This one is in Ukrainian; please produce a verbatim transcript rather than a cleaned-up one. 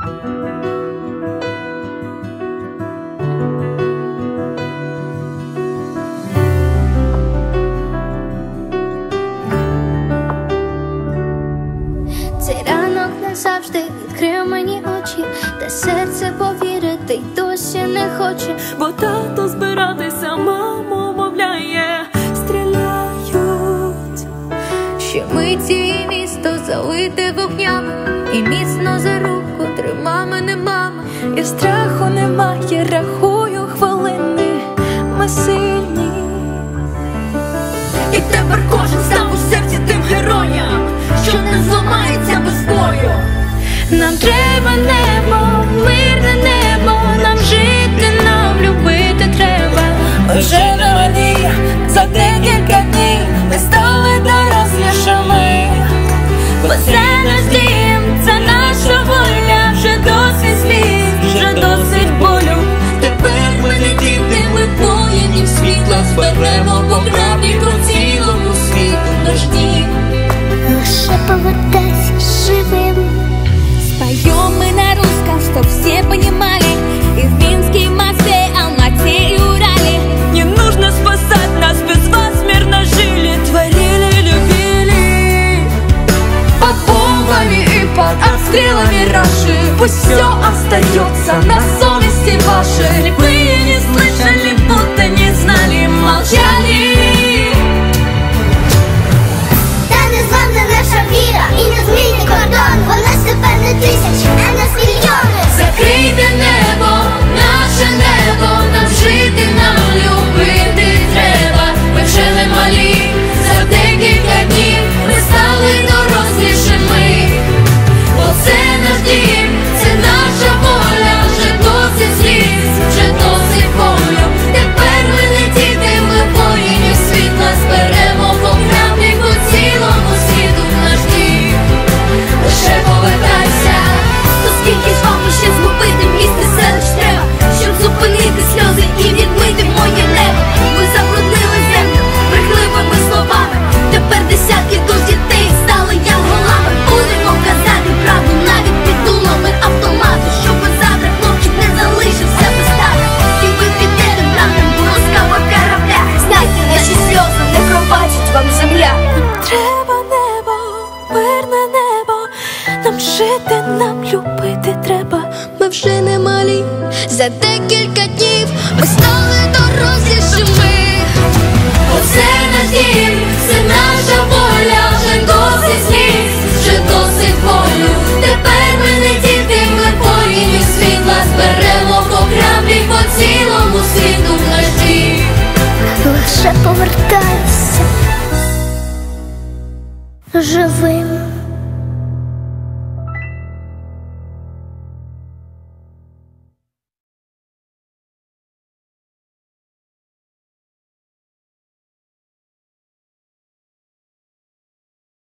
Цей ранок назавжди відкрив мені очі, та серце повірити й досі не хоче. Бо тато збиратися маму мовляє, стріляють. Ще миті і місто залите вогнями, і міцно за руку трима мене мама. І страху немає, рахую хвилини, ми сильні. І тепер кожен став у серці тим героям, що не зламається без бою. Нам треба небо, мирне небо, нам жити, нам любити треба. Ми вже на воді, за декілька днів ми стали дорослішими. Бо це наш дім, це наша воля, вже досить сліз, вже досить болю. Тепер ми не діти, ми воїнів світла, зберемо по граблі по цілому світу наш дім. Лучше повертайся живым. Споем мы на русском, чтоб все понимали. И в Минске, и в Москве, Алмате и Урале. Не нужно спасать нас, без вас мирно жили, творили, любили. Под бомбами и под обстрелами Раши пусть все остается на совести вашей. Слепые не слышали, будто не знали, молчали. Та незламна наша віра і незмінний кордон. Вона ж тепер не тисячі, а нас мільйони. Закрийте небо, наше небо, нам жити, нам любити треба. Ми вже не малі, за декілька днів ми стали дорослішими. Бо це наш дім, це наша воля, вже досить сліз, вже досить болю. Тепер ми не діти, ми воїнів світла, зберемо по граблі по цілому світу наш дім. Лише повертайся. То скільки ж вам ще згубити місце селищ треба, щоб зупинити сльози і відмити моє небо. Ви забруднили землю брехливими словами. Тепер десятки душ дітей стали янголами. Будемо казати правду навіть під дулами автомату, щоб завтра хлопчик не залишився без тата. І ви підете братом ласкава корабля. Знайте, наші сльози не пробачить вам земля. Треба небо, мирне небо, нам жити, нам любити треба. Ми вже не малі, за декілька днів ми стали дорослішими. Оце наш дім, це наша воля, вже досить сліз, вже досить болю. Тепер ми не діти, ми воїнів світла, зберемо по граблі по цілому світу наш дім. Лише повертайся живим.